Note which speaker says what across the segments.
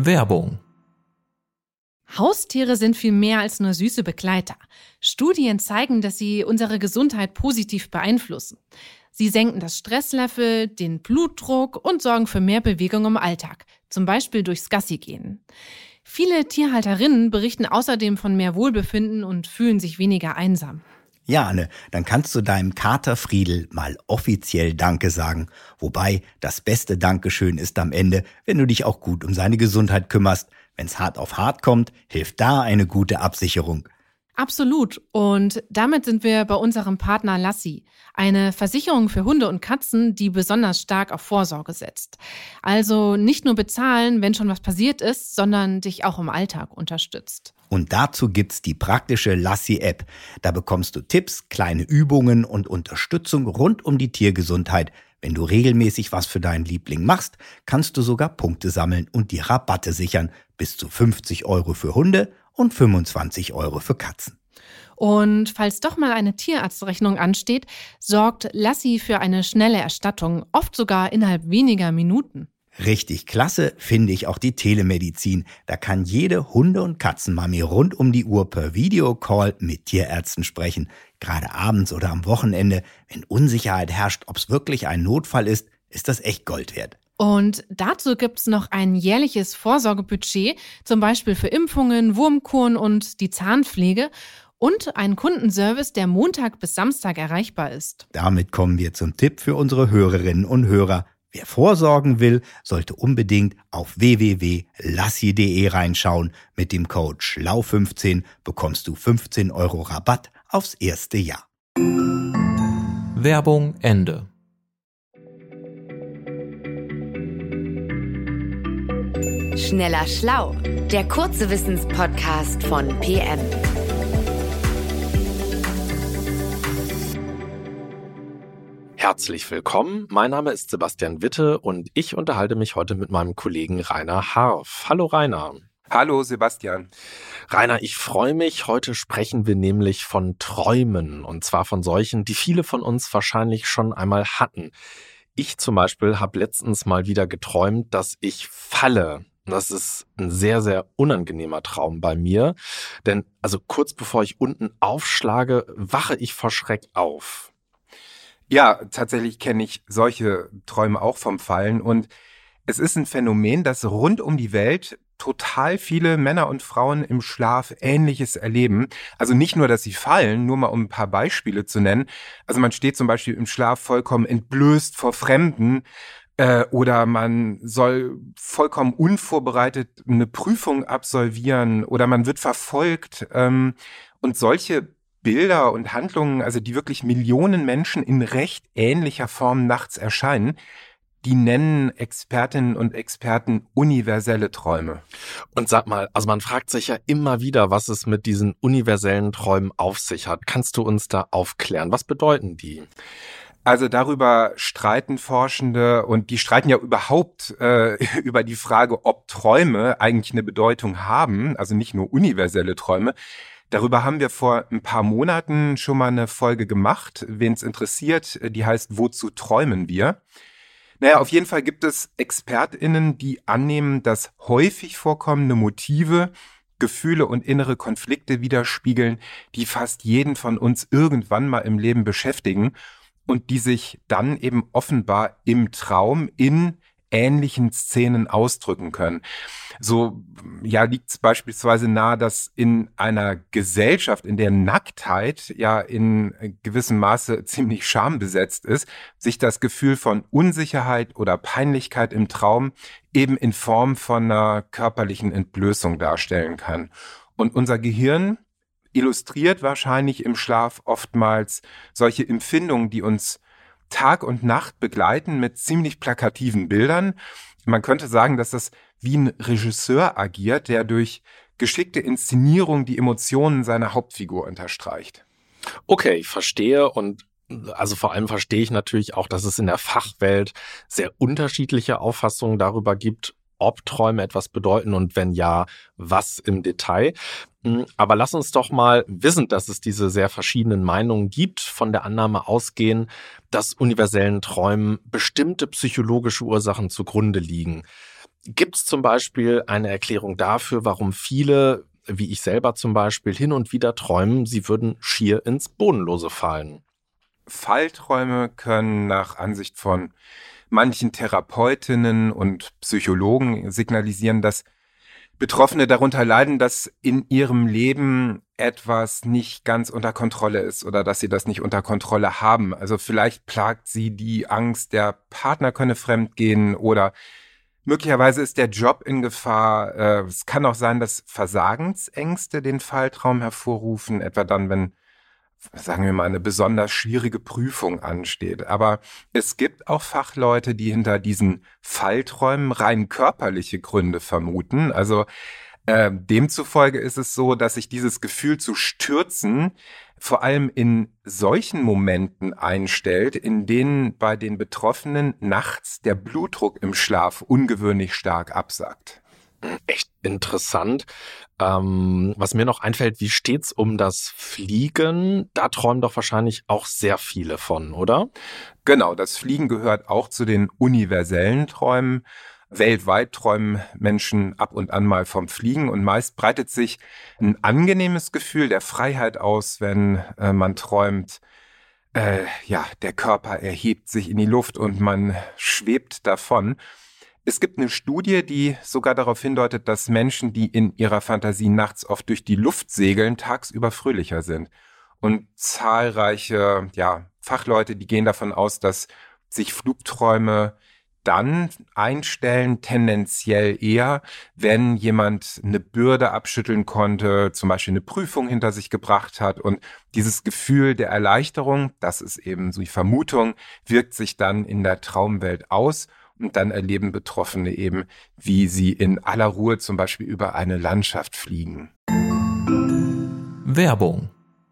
Speaker 1: Werbung.
Speaker 2: Haustiere sind viel mehr als nur süße Begleiter. Studien zeigen, dass sie unsere Gesundheit positiv beeinflussen. Sie senken das Stresslevel, den Blutdruck und sorgen für mehr Bewegung im Alltag, zum Beispiel durchs Gassigehen. Viele Tierhalterinnen berichten außerdem von mehr Wohlbefinden und fühlen sich weniger einsam.
Speaker 3: Ja, Anne, dann kannst du deinem Kater Friedel mal offiziell Danke sagen. Wobei, das beste Dankeschön ist am Ende, wenn du dich auch gut um seine Gesundheit kümmerst. Wenn's hart auf hart kommt, hilft da eine gute Absicherung.
Speaker 2: Absolut. Und damit sind wir bei unserem Partner Lassi, eine Versicherung für Hunde und Katzen, die besonders stark auf Vorsorge setzt. Also nicht nur bezahlen, wenn schon was passiert ist, sondern dich auch im Alltag unterstützt.
Speaker 3: Und dazu gibt's die praktische Lassi-App. Da bekommst du Tipps, kleine Übungen und Unterstützung rund um die Tiergesundheit. Wenn du regelmäßig was für deinen Liebling machst, kannst du sogar Punkte sammeln und dir Rabatte sichern. Bis zu 50 € für Hunde und 25 € für Katzen.
Speaker 2: Und falls doch mal eine Tierarztrechnung ansteht, sorgt Lassi für eine schnelle Erstattung, oft sogar innerhalb weniger Minuten.
Speaker 3: Richtig klasse finde ich auch die Telemedizin. Da kann jede Hunde- und Katzenmami rund um die Uhr per Videocall mit Tierärzten sprechen. Gerade abends oder am Wochenende, wenn Unsicherheit herrscht, ob es wirklich ein Notfall ist das echt Gold wert.
Speaker 2: Und dazu gibt's noch ein jährliches Vorsorgebudget, zum Beispiel für Impfungen, Wurmkuren und die Zahnpflege und einen Kundenservice, der Montag bis Samstag erreichbar ist.
Speaker 3: Damit kommen wir zum Tipp für unsere Hörerinnen und Hörer. Wer vorsorgen will, sollte unbedingt auf www.lassi.de reinschauen. Mit dem Code SCHLAU15 bekommst du 15 € Rabatt aufs erste Jahr.
Speaker 1: Werbung Ende.
Speaker 4: Schneller Schlau, der kurze Wissenspodcast von PM.
Speaker 5: Herzlich willkommen, mein Name ist Sebastian Witte und ich unterhalte mich heute mit meinem Kollegen Rainer Harf. Hallo Rainer.
Speaker 6: Hallo Sebastian.
Speaker 5: Rainer, ich freue mich. Heute sprechen wir nämlich von Träumen und zwar von solchen, die viele von uns wahrscheinlich schon einmal hatten. Ich zum Beispiel habe letztens mal wieder geträumt, dass ich falle. Das ist ein sehr, sehr unangenehmer Traum bei mir, denn also kurz bevor ich unten aufschlage, wache ich vor Schreck auf.
Speaker 6: Ja, tatsächlich kenne ich solche Träume auch vom Fallen und es ist ein Phänomen, dass rund um die Welt total viele Männer und Frauen im Schlaf Ähnliches erleben. Also nicht nur, dass sie fallen, nur mal um ein paar Beispiele zu nennen. Also man steht zum Beispiel im Schlaf vollkommen entblößt vor Fremden, oder man soll vollkommen unvorbereitet eine Prüfung absolvieren oder man wird verfolgt. Und solche Bilder und Handlungen, also die wirklich Millionen Menschen in recht ähnlicher Form nachts erscheinen, die nennen Expertinnen und Experten universelle Träume.
Speaker 5: Und sag mal, also man fragt sich ja immer wieder, was es mit diesen universellen Träumen auf sich hat. Kannst du uns da aufklären? Was bedeuten die?
Speaker 6: Also darüber streiten Forschende und die streiten ja überhaupt über die Frage, ob Träume eigentlich eine Bedeutung haben, also nicht nur universelle Träume. Darüber haben wir vor ein paar Monaten schon mal eine Folge gemacht. Wen es interessiert, die heißt Wozu träumen wir? Naja, auf jeden Fall gibt es ExpertInnen, die annehmen, dass häufig vorkommende Motive, Gefühle und innere Konflikte widerspiegeln, die fast jeden von uns irgendwann mal im Leben beschäftigen und die sich dann eben offenbar im Traum in ähnlichen Szenen ausdrücken können. So ja, liegt es beispielsweise nahe, dass in einer Gesellschaft, in der Nacktheit ja in gewissem Maße ziemlich schambesetzt ist, sich das Gefühl von Unsicherheit oder Peinlichkeit im Traum eben in Form von einer körperlichen Entblößung darstellen kann. Und unser Gehirn illustriert wahrscheinlich im Schlaf oftmals solche Empfindungen, die uns Tag und Nacht begleiten mit ziemlich plakativen Bildern. Man könnte sagen, dass das wie ein Regisseur agiert, der durch geschickte Inszenierung die Emotionen seiner Hauptfigur unterstreicht.
Speaker 5: Okay, ich verstehe und also vor allem verstehe ich natürlich auch, dass es in der Fachwelt sehr unterschiedliche Auffassungen darüber gibt, ob Träume etwas bedeuten und wenn ja, was im Detail. Aber lass uns doch mal, wissend, dass es diese sehr verschiedenen Meinungen gibt, von der Annahme ausgehen, dass universellen Träumen bestimmte psychologische Ursachen zugrunde liegen. Gibt es zum Beispiel eine Erklärung dafür, warum viele, wie ich selber zum Beispiel, hin und wieder träumen, sie würden schier ins Bodenlose fallen?
Speaker 6: Fallträume können nach Ansicht von manchen Therapeutinnen und Psychologen signalisieren, dass Betroffene darunter leiden, dass in ihrem Leben etwas nicht ganz unter Kontrolle ist oder dass sie das nicht unter Kontrolle haben. Also vielleicht plagt sie die Angst, der Partner könne fremdgehen oder möglicherweise ist der Job in Gefahr. Es kann auch sein, dass Versagensängste den Falltraum hervorrufen, etwa dann, wenn, sagen wir mal, eine besonders schwierige Prüfung ansteht. Aber es gibt auch Fachleute, die hinter diesen Fallträumen rein körperliche Gründe vermuten. Also demzufolge ist es so, dass sich dieses Gefühl zu stürzen vor allem in solchen Momenten einstellt, in denen bei den Betroffenen nachts der Blutdruck im Schlaf ungewöhnlich stark absackt.
Speaker 5: Echt interessant. Was mir noch einfällt, wie steht's um das Fliegen? Da träumen doch wahrscheinlich auch sehr viele von, oder?
Speaker 6: Genau, das Fliegen gehört auch zu den universellen Träumen. Weltweit träumen Menschen ab und an mal vom Fliegen und meist breitet sich ein angenehmes Gefühl der Freiheit aus, wenn man träumt. Der Körper erhebt sich in die Luft und man schwebt davon. Es gibt eine Studie, die sogar darauf hindeutet, dass Menschen, die in ihrer Fantasie nachts oft durch die Luft segeln, tagsüber fröhlicher sind. Und zahlreiche Fachleute, die gehen davon aus, dass sich Flugträume dann einstellen, tendenziell eher, wenn jemand eine Bürde abschütteln konnte, zum Beispiel eine Prüfung hinter sich gebracht hat. Und dieses Gefühl der Erleichterung, das ist eben so die Vermutung, wirkt sich dann in der Traumwelt aus. Und dann erleben Betroffene eben, wie sie in aller Ruhe zum Beispiel über eine Landschaft fliegen.
Speaker 1: Werbung.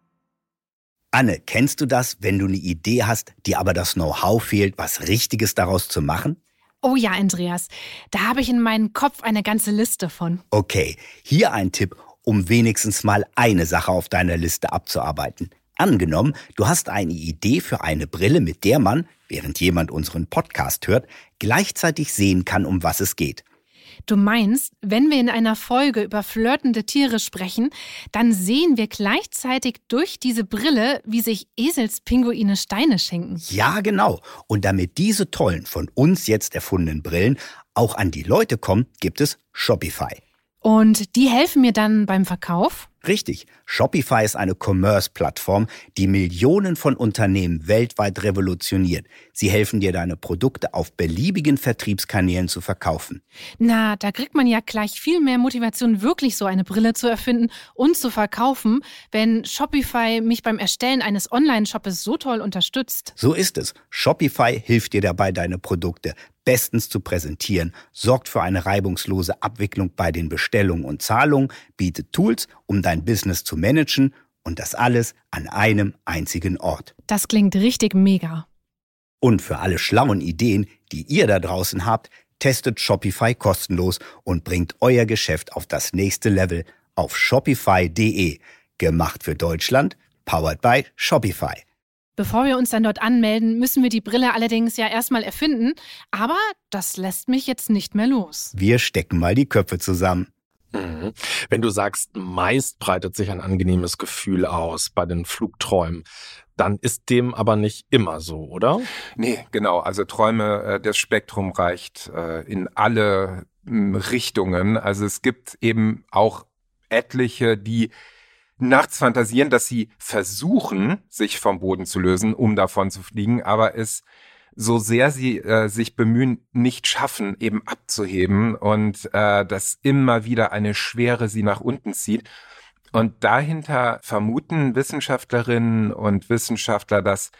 Speaker 3: Anne, kennst du das, wenn du eine Idee hast, dir aber das Know-how fehlt, was Richtiges daraus zu machen?
Speaker 2: Oh ja, Andreas, da habe ich in meinem Kopf eine ganze Liste von.
Speaker 3: Okay, hier ein Tipp, um wenigstens mal eine Sache auf deiner Liste abzuarbeiten. Angenommen, du hast eine Idee für eine Brille, mit der man, während jemand unseren Podcast hört, gleichzeitig sehen kann, um was es geht.
Speaker 2: Du meinst, wenn wir in einer Folge über flirtende Tiere sprechen, dann sehen wir gleichzeitig durch diese Brille, wie sich Eselspinguine Steine schenken.
Speaker 3: Ja, genau. Und damit diese tollen, von uns jetzt erfundenen Brillen auch an die Leute kommen, gibt es Shopify.
Speaker 2: Und die helfen mir dann beim Verkauf?
Speaker 3: Richtig. Shopify ist eine Commerce-Plattform, die Millionen von Unternehmen weltweit revolutioniert. Sie helfen dir, deine Produkte auf beliebigen Vertriebskanälen zu verkaufen.
Speaker 2: Na, da kriegt man ja gleich viel mehr Motivation, wirklich so eine Brille zu erfinden und zu verkaufen, wenn Shopify mich beim Erstellen eines Online-Shoppes so toll unterstützt.
Speaker 3: So ist es. Shopify hilft dir dabei, deine Produkte bestens zu präsentieren, sorgt für eine reibungslose Abwicklung bei den Bestellungen und Zahlungen, bietet Tools, um dein Business zu managen und das alles an einem einzigen Ort.
Speaker 2: Das klingt richtig mega.
Speaker 3: Und für alle schlauen Ideen, die ihr da draußen habt, testet Shopify kostenlos und bringt euer Geschäft auf das nächste Level auf shopify.de. Gemacht für Deutschland, powered by Shopify.
Speaker 2: Bevor wir uns dann dort anmelden, müssen wir die Brille allerdings ja erstmal erfinden. Aber das lässt mich jetzt nicht mehr los.
Speaker 3: Wir stecken mal die Köpfe zusammen.
Speaker 5: Mhm. Wenn du sagst, meist breitet sich ein angenehmes Gefühl aus bei den Flugträumen, dann ist dem aber nicht immer so, oder?
Speaker 6: Nee, genau. Also Träume, das Spektrum reicht in alle Richtungen. Also es gibt eben auch etliche, die nachts fantasieren, dass sie versuchen, sich vom Boden zu lösen, um davon zu fliegen, aber es, so sehr sie sich bemühen, nicht schaffen, eben abzuheben und dass immer wieder eine Schwere sie nach unten zieht. Und dahinter vermuten Wissenschaftlerinnen und Wissenschaftler, dass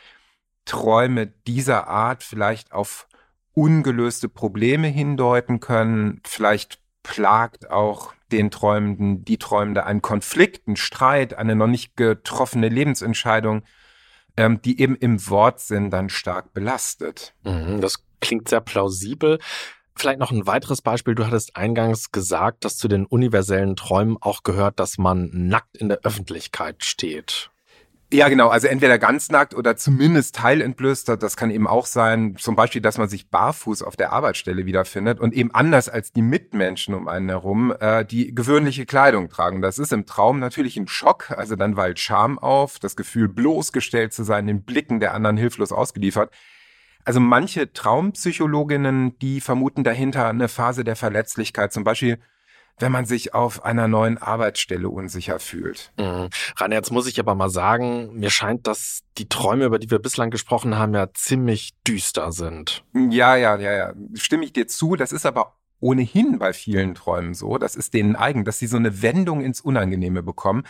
Speaker 6: Träume dieser Art vielleicht auf ungelöste Probleme hindeuten können. Vielleicht plagt auch den Träumenden, die Träumende ein Konflikt, ein Streit, eine noch nicht getroffene Lebensentscheidung, die eben im Wortsinn dann stark belastet.
Speaker 5: Das klingt sehr plausibel. Vielleicht noch ein weiteres Beispiel. Du hattest eingangs gesagt, dass zu den universellen Träumen auch gehört, dass man nackt in der Öffentlichkeit steht.
Speaker 6: Ja, genau. Also entweder ganz nackt oder zumindest teilentblößt. Das kann eben auch sein, zum Beispiel, dass man sich barfuß auf der Arbeitsstelle wiederfindet und eben anders als die Mitmenschen um einen herum die gewöhnliche Kleidung tragen. Das ist im Traum natürlich ein Schock. Also dann wallt Scham auf, das Gefühl, bloßgestellt zu sein, den Blicken der anderen hilflos ausgeliefert. Also manche Traumpsychologinnen, die vermuten dahinter eine Phase der Verletzlichkeit, zum Beispiel wenn man sich auf einer neuen Arbeitsstelle unsicher fühlt.
Speaker 5: Rainer, jetzt muss ich aber mal sagen, mir scheint, dass die Träume, über die wir bislang gesprochen haben, ja ziemlich düster sind.
Speaker 6: Ja. Stimme ich dir zu. Das ist aber ohnehin bei vielen Träumen so. Das ist denen eigen, dass sie so eine Wendung ins Unangenehme bekommen.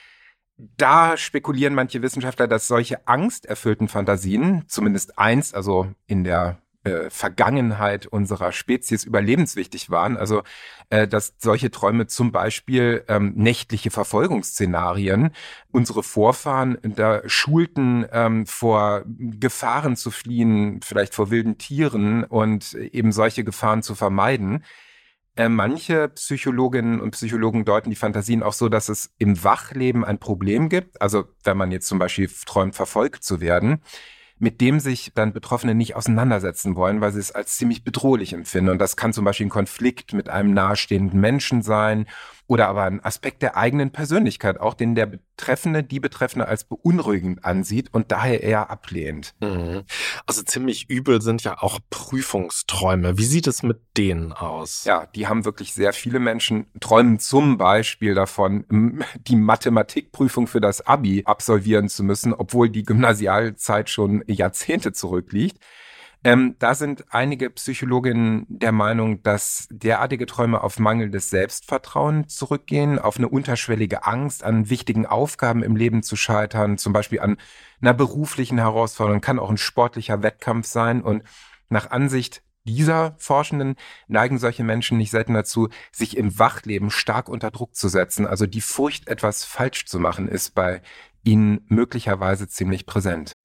Speaker 6: Da spekulieren manche Wissenschaftler, dass solche angsterfüllten Fantasien, zumindest eins, also in der Vergangenheit unserer Spezies überlebenswichtig waren. Also, dass solche Träume zum Beispiel nächtliche Verfolgungsszenarien unsere Vorfahren da schulten, vor Gefahren zu fliehen, vielleicht vor wilden Tieren und eben solche Gefahren zu vermeiden. Manche Psychologinnen und Psychologen deuten die Fantasien auch so, dass es im Wachleben ein Problem gibt. Also, wenn man jetzt zum Beispiel träumt, verfolgt zu werden, mit dem sich dann Betroffene nicht auseinandersetzen wollen, weil sie es als ziemlich bedrohlich empfinden. Und das kann zum Beispiel ein Konflikt mit einem nahestehenden Menschen sein oder aber ein Aspekt der eigenen Persönlichkeit, auch den der die Betreffende als beunruhigend ansieht und daher eher ablehnt.
Speaker 5: Also ziemlich übel sind ja auch Prüfungsträume. Wie sieht es mit denen aus?
Speaker 6: Ja, die haben wirklich sehr viele Menschen, träumen zum Beispiel davon, die Mathematikprüfung für das Abi absolvieren zu müssen, obwohl die Gymnasialzeit schon Jahrzehnte zurückliegt. Da sind einige Psychologinnen der Meinung, dass derartige Träume auf mangelndes Selbstvertrauen zurückgehen, auf eine unterschwellige Angst, an wichtigen Aufgaben im Leben zu scheitern, zum Beispiel an einer beruflichen Herausforderung, kann auch ein sportlicher Wettkampf sein. Und nach Ansicht dieser Forschenden neigen solche Menschen nicht selten dazu, sich im Wachleben stark unter Druck zu setzen. Also die Furcht, etwas falsch zu machen, ist bei ihnen möglicherweise ziemlich präsent.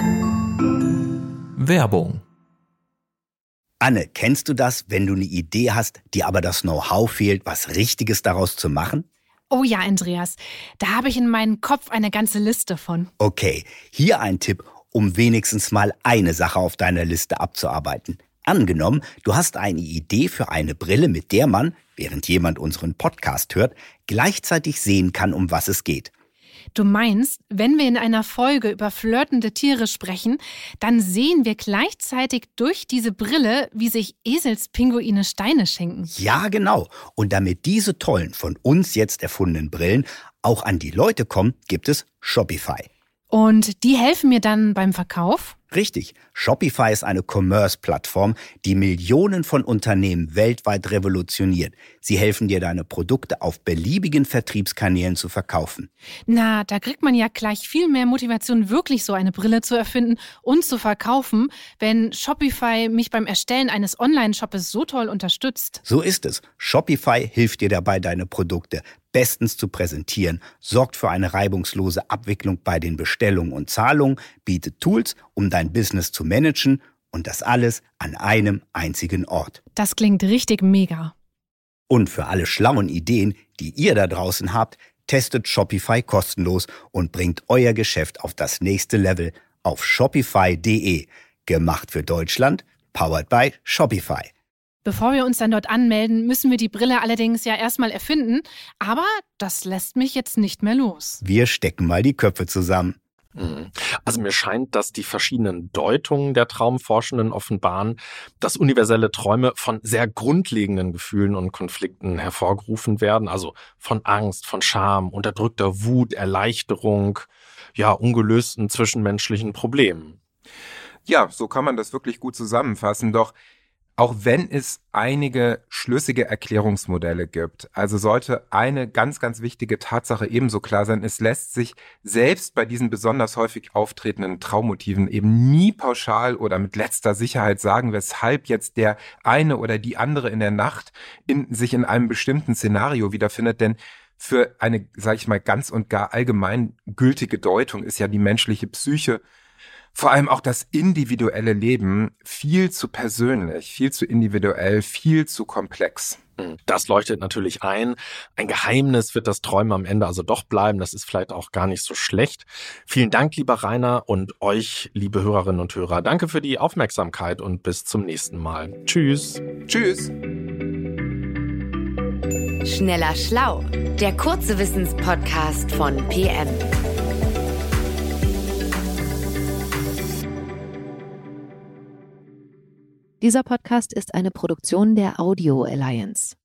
Speaker 1: Werbung.
Speaker 3: Anne, kennst du das, wenn du eine Idee hast, dir aber das Know-how fehlt, was Richtiges daraus zu machen?
Speaker 2: Oh ja, Andreas, da habe ich in meinem Kopf eine ganze Liste von.
Speaker 3: Okay, hier ein Tipp, um wenigstens mal eine Sache auf deiner Liste abzuarbeiten. Angenommen, du hast eine Idee für eine Brille, mit der man, während jemand unseren Podcast hört, gleichzeitig sehen kann, um was es geht.
Speaker 2: Du meinst, wenn wir in einer Folge über flirtende Tiere sprechen, dann sehen wir gleichzeitig durch diese Brille, wie sich Eselspinguine Steine schenken.
Speaker 3: Ja, genau. Und damit diese tollen, von uns jetzt erfundenen Brillen auch an die Leute kommen, gibt es Shopify.
Speaker 2: Und die helfen mir dann beim Verkauf?
Speaker 3: Richtig. Shopify ist eine Commerce-Plattform, die Millionen von Unternehmen weltweit revolutioniert. Sie helfen dir, deine Produkte auf beliebigen Vertriebskanälen zu verkaufen.
Speaker 2: Na, da kriegt man ja gleich viel mehr Motivation, wirklich so eine Brille zu erfinden und zu verkaufen, wenn Shopify mich beim Erstellen eines Online-Shoppes so toll unterstützt.
Speaker 3: So ist es. Shopify hilft dir dabei, deine Produkte bestens zu präsentieren, sorgt für eine reibungslose Abwicklung bei den Bestellungen und Zahlungen, bietet Tools, um dein Business zu managen und das alles an einem einzigen Ort.
Speaker 2: Das klingt richtig mega.
Speaker 3: Und für alle schlauen Ideen, die ihr da draußen habt, testet Shopify kostenlos und bringt euer Geschäft auf das nächste Level auf shopify.de. Gemacht für Deutschland, powered by Shopify.
Speaker 2: Bevor wir uns dann dort anmelden, müssen wir die Brille allerdings ja erstmal erfinden. Aber das lässt mich jetzt nicht mehr los.
Speaker 3: Wir stecken mal die Köpfe zusammen.
Speaker 5: Also mir scheint, dass die verschiedenen Deutungen der Traumforschenden offenbaren, dass universelle Träume von sehr grundlegenden Gefühlen und Konflikten hervorgerufen werden. Also von Angst, von Scham, unterdrückter Wut, Erleichterung, ja, ungelösten zwischenmenschlichen Problemen.
Speaker 6: Ja, so kann man das wirklich gut zusammenfassen. Doch auch wenn es einige schlüssige Erklärungsmodelle gibt, also sollte eine ganz, ganz wichtige Tatsache ebenso klar sein, es lässt sich selbst bei diesen besonders häufig auftretenden Traummotiven eben nie pauschal oder mit letzter Sicherheit sagen, weshalb jetzt der eine oder die andere in der Nacht sich in einem bestimmten Szenario wiederfindet, denn für eine, sage ich mal, ganz und gar allgemein gültige Deutung ist ja die menschliche Psyche vor allem auch das individuelle Leben viel zu persönlich, viel zu individuell, viel zu komplex.
Speaker 5: Das leuchtet natürlich ein. Ein Geheimnis wird das Träumen am Ende also doch bleiben. Das ist vielleicht auch gar nicht so schlecht. Vielen Dank, lieber Rainer, und euch, liebe Hörerinnen und Hörer. Danke für die Aufmerksamkeit und bis zum nächsten Mal. Tschüss.
Speaker 6: Tschüss.
Speaker 4: Schneller Schlau, der kurze Wissenspodcast von PM.
Speaker 1: Dieser Podcast ist eine Produktion der Audio Alliance.